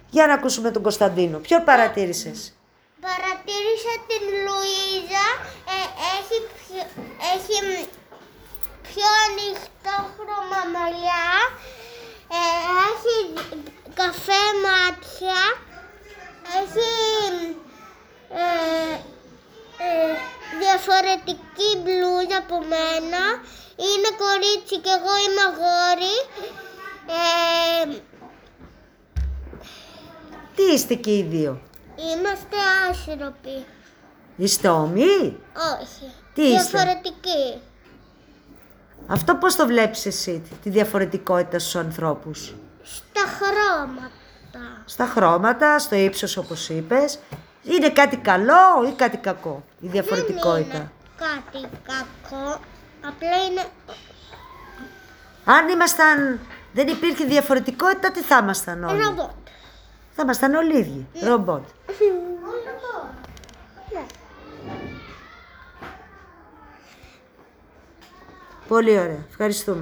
Για να ακούσουμε τον Κωνσταντίνο. Ποιον παρατήρησες? Παρατήρησα την Λουίζα, έχει πιο ανοιχτό χρώμα μαλλιά, έχει καφέ μάτια, έχει διαφορετική μπλούζα από μένα, είναι κορίτσι και εγώ είμαι αγόρι. Τι είστε και οι δύο? Είμαστε άσυροποι. Είστε όμοιοι? Όχι. Τι είστε? Διαφορετικοί. Αυτό πώς το βλέπεις εσύ, τη διαφορετικότητα στους ανθρώπους? Στα χρώματα. Στα χρώματα, στο ύψος όπως είπες. Είναι κάτι καλό ή κάτι κακό η διαφορετικότητα? Δεν είναι κάτι κακό. Απλά είναι... Αν δεν υπήρχε διαφορετικότητα, τι θα ήμασταν όλοι? ρομπότ. Θα ήμασταν όλοι ίδιοι. Ρομπότ. Ναι. Πολύ ωραία. Ευχαριστούμε.